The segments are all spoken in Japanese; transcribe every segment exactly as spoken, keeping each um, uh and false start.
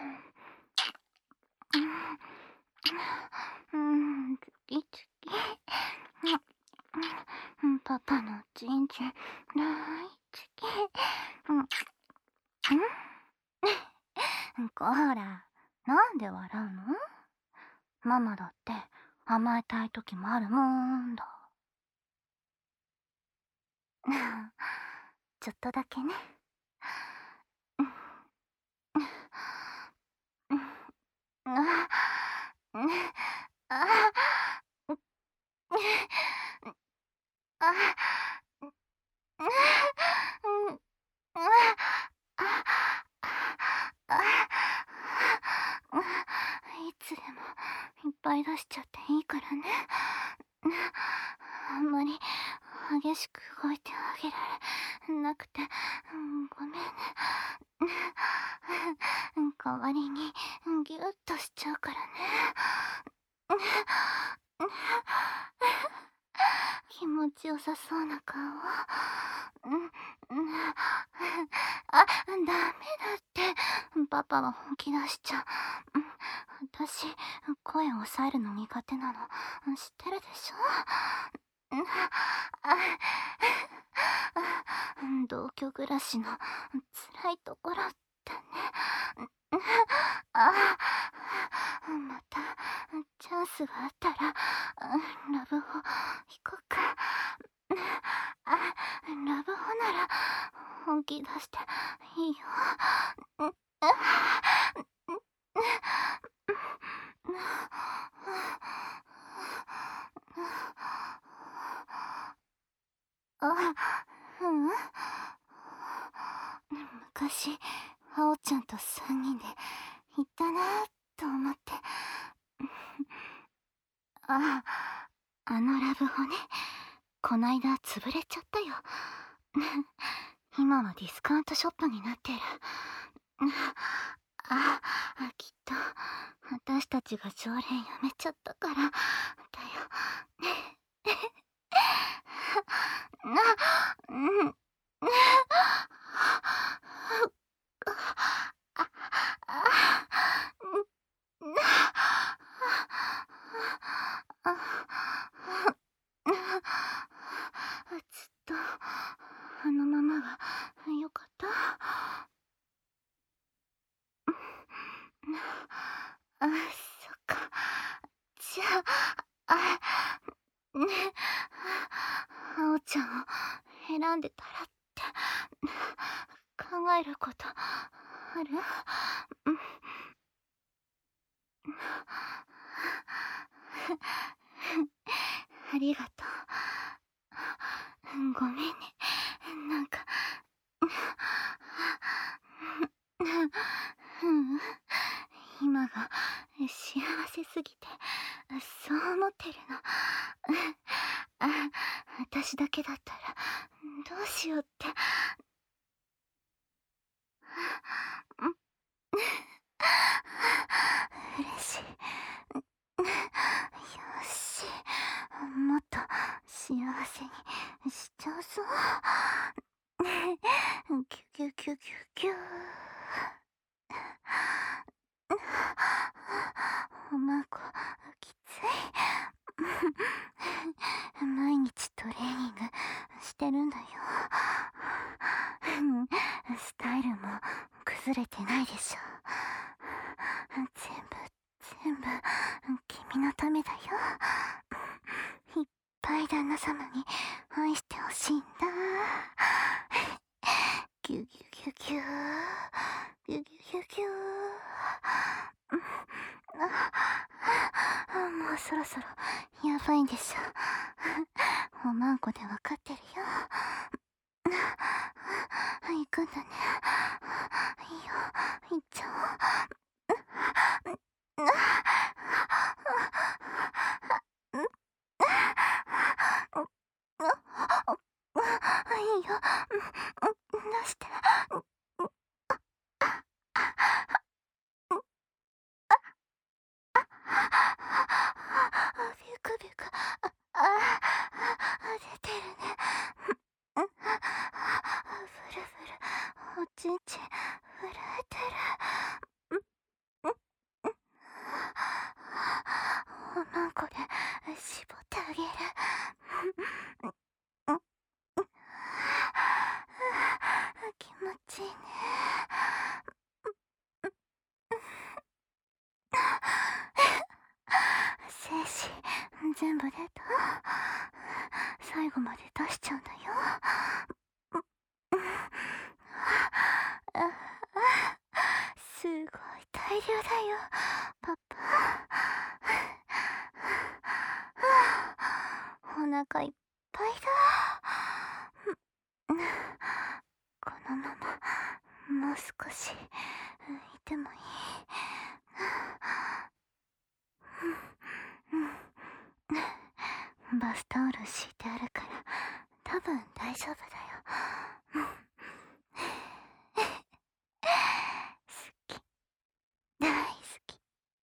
うん、次々。うん、パパのちんちん大好き。うん。うん、こら、なんで笑うの？ママだって甘えたい時もあるもんだ。ちょっとだけね。ああいつでもいっぱい出しちゃっていいからね。あんまり激しく動いてあげられなくて、ごめんね。代わりにギュッとしちゃうからね。気持ちよさそうな顔。あ、ダメだって。パパは本気出しちゃう。私、声を抑えるの苦手なの知ってるでしょ？同居暮らしの辛いところだね。あまたチャンスがあったらラブホ行こっか。あラブホなら本気出していいよ。あ、ううん。昔、あおちゃんとさんにんで行ったなぁと思って。ああ、あのラブホね。こないだ潰れちゃったよ。今はディスカウントショップになってる。ああ、きっと私たちが常連やめちゃったからだよ。な、うん。ずっとあのままがよかった。あ、そっか。じゃあ、あ、ね、あおちゃんを選んでたらって考えることある？うん。ありがとう。ごめんね。なんか、うん、今が幸せすぎて、そう思ってるの。あ、私だけだったらどうしようって。うん、嬉しい。よし、もっと幸せにしちゃうぞ。キュキュキュキュキュ。おまご、きつい。毎日トレーニングしてるんだよ。スタイルも崩れてないでしょ。全部、全部、君のためだよ。いっぱい旦那様に愛してほしいんだ。ギュギュギュギュギュギュギュギュ。もうそろそろやばいんでしょ。おまんこでわかってるよ。行くんだね。いいよ、行っちゃおう。いいよ、出して。ビクビク、ああ出てるね。ブルブル、おちんちん震えてる。 ちいいね。精子全部出た。最後まで出しちゃうんだよ。すごい大量だよ、パパ。お腹いっぱいだ。このままもう少しいてもいい？バスタオル敷いてあるから多分大丈夫だよ。好き、大好き。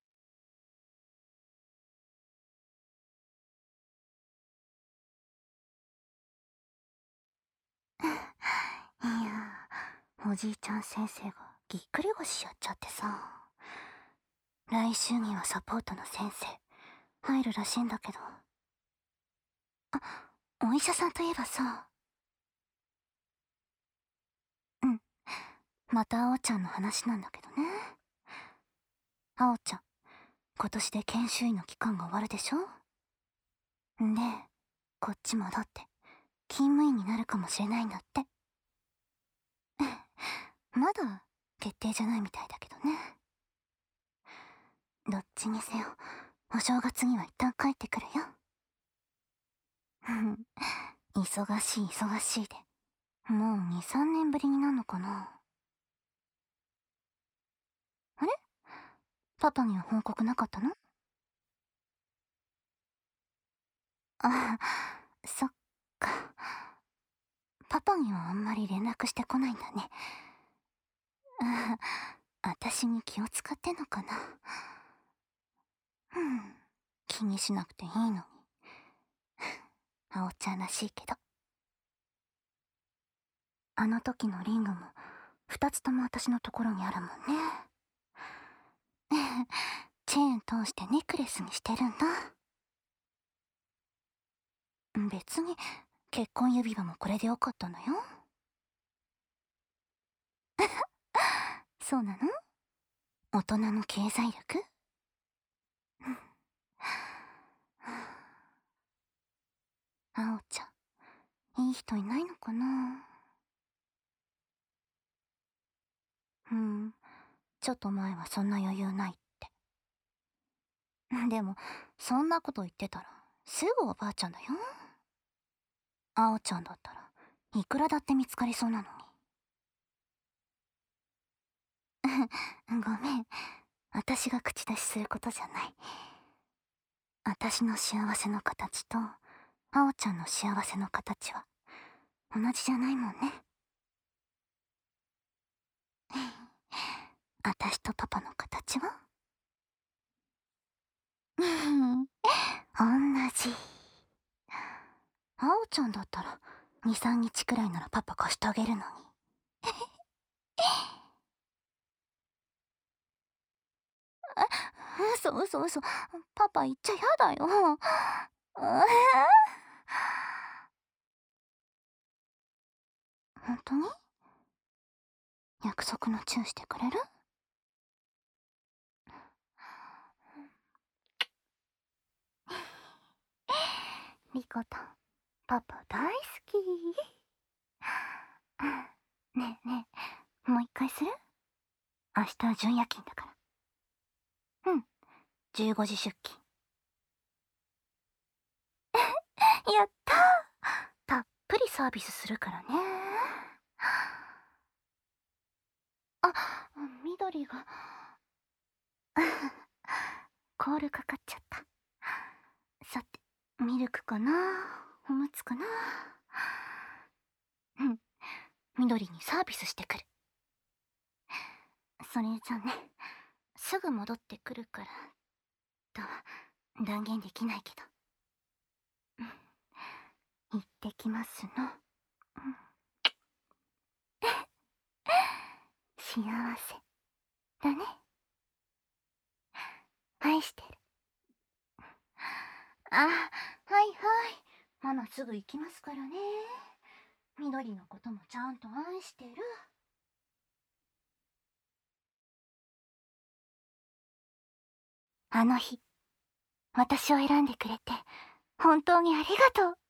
いや、おじいちゃん先生がぎっくり腰やっちゃってさ、来週にはサポートの先生入るらしいんだけど。あ、お医者さんといえばさ、うん、またあおちゃんの話なんだけどね。あおちゃん、今年で研修医の期間が終わるでしょ。んで、こっち戻って勤務医になるかもしれないんだって。まだ決定じゃないみたいだけどね。どっちにせよお正月には一旦帰ってくるよ。忙しい忙しいでもうに、さんねんぶりになるのかな。あれ、パパには報告なかったの？あ、そっか。パパにはあんまり連絡してこないんだね。あ、私に気を使ってんのかな。うん、気にしなくていいのに。あおちゃんらしいけど。あの時のリングも二つとも私のところにあるもんね。チェーン通してネックレスにしてるんだ。別に結婚指輪もこれでよかったのよ。そうなの？大人の経済力？あおちゃん、いい人いないのかな。うん、ちょっと前はそんな余裕ないって。でもそんなこと言ってたらすぐおばあちゃんだよ。あおちゃんだったらいくらだって見つかりそうなのに。ごめん、私が口出しすることじゃない。私の幸せの形とあおちゃんの幸せの形は同じじゃないもんね。私とパパの形は同じ。あおちゃんだったらに、さんにちくらいならパパ貸してあげるのに。え、嘘嘘嘘、パパ言っちゃやだよ。本当に？約束のチューしてくれる？リコタン、パパ大好き。ねえねえ、もう一回する？明日は準夜勤だから。うん、じゅうごじ出勤。やったー、たっぷりサービスするからね。あ、緑がコールかかっちゃった。さて、ミルクかな、おむつかな。うん、緑にサービスしてくる。それじゃね、すぐ戻ってくるからとは断言できないけど、行ってきますの。幸せだね。愛してる。あ、はいはい、ママすぐ行きますからね。緑のこともちゃんと愛してる。 あの日、私を選んでくれて本当にありがとう。